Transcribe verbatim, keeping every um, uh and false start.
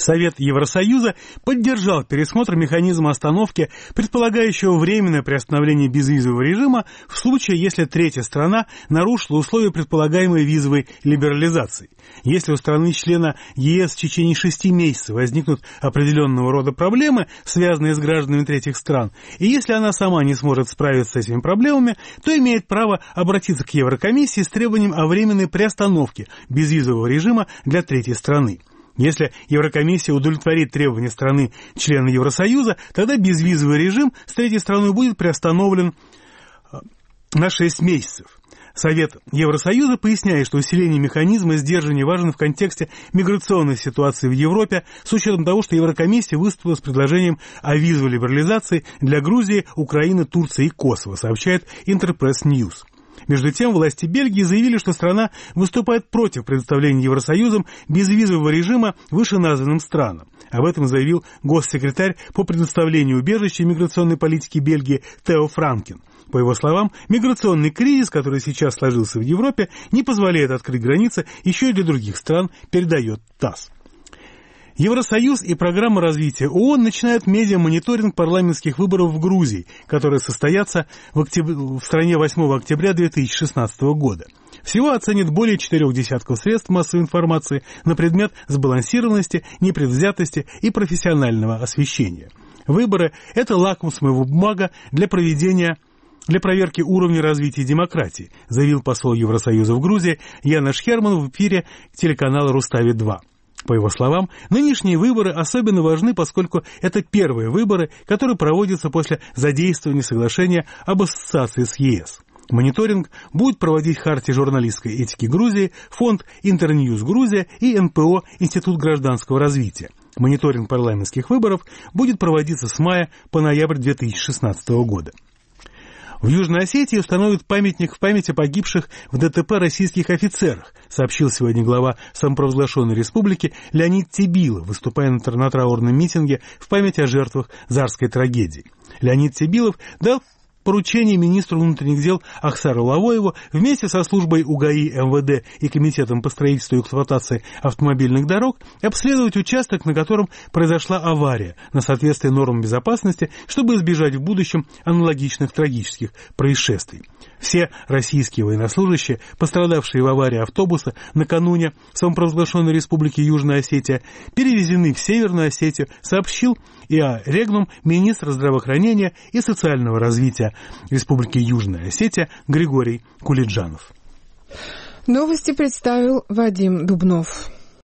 Совет Евросоюза поддержал пересмотр механизма остановки, предполагающего временное приостановление безвизового режима в случае, если третья страна нарушила условия предполагаемой визовой либерализации. Если у страны-члена ЕС в течение шести месяцев возникнут определенного рода проблемы, связанные с гражданами третьих стран, и если она сама не сможет справиться с этими проблемами, то имеет право обратиться к Еврокомиссии с требованием о временной приостановке безвизового режима для третьей страны. Если Еврокомиссия удовлетворит требования страны-члена Евросоюза, тогда безвизовый режим с третьей страной будет приостановлен на шесть месяцев. Совет Евросоюза поясняет, что усиление механизма сдерживания важно в контексте миграционной ситуации в Европе, с учетом того, что Еврокомиссия выступила с предложением о визовой либерализации для Грузии, Украины, Турции и Косово, сообщает Интерпресс Ньюс. Между тем, власти Бельгии заявили, что страна выступает против предоставления Евросоюзом безвизового режима вышеназванным странам. Об этом заявил госсекретарь по предоставлению убежища и миграционной политики Бельгии Тео Франкен. По его словам, миграционный кризис, который сейчас сложился в Европе, не позволяет открыть границы еще и для других стран, передает ТАСС. Евросоюз и программа развития ООН начинают медиа-мониторинг парламентских выборов в Грузии, которые состоятся в, октяб... в стране восьмого октября две тысячи шестнадцатого года. Всего оценят более четырех десятков средств массовой информации на предмет сбалансированности, непредвзятости и профессионального освещения. Выборы – это лакмусовая бумага для проведения... для проверки уровня развития демократии, заявил посол Евросоюза в Грузии Янеш Херман в эфире телеканала Рустави-два. По его словам, нынешние выборы особенно важны, поскольку это первые выборы, которые проводятся после задействования соглашения об ассоциации с ЕС. Мониторинг будет проводить Хартия журналистской этики Грузии, фонд Интерньюз Грузия и эн пэ о Институт гражданского развития. Мониторинг парламентских выборов будет проводиться с мая по ноябрь две тысячи шестнадцатого года. В Южной Осетии установят памятник в память о погибших в дэ тэ пэ российских офицерах, сообщил сегодня глава самопровозглашенной республики Леонид Тебилов, выступая на траурном митинге в память о жертвах Зарской трагедии. Леонид Тебилов дал поручение министру внутренних дел Ахсару Лавоеву вместе со службой УГАИ, эм вэ дэ и Комитетом по строительству и эксплуатации автомобильных дорог обследовать участок, на котором произошла авария, на соответствие нормам безопасности, чтобы избежать в будущем аналогичных трагических происшествий. Все российские военнослужащие, пострадавшие в аварии автобуса накануне в самопровозглашенной республике Южная Осетия, перевезены в Северную Осетию, сообщил ИА Регнум министр здравоохранения и социального развития Республики Южная Осетия Григорий Кулиджанов. Новости представил Вадим Дубнов.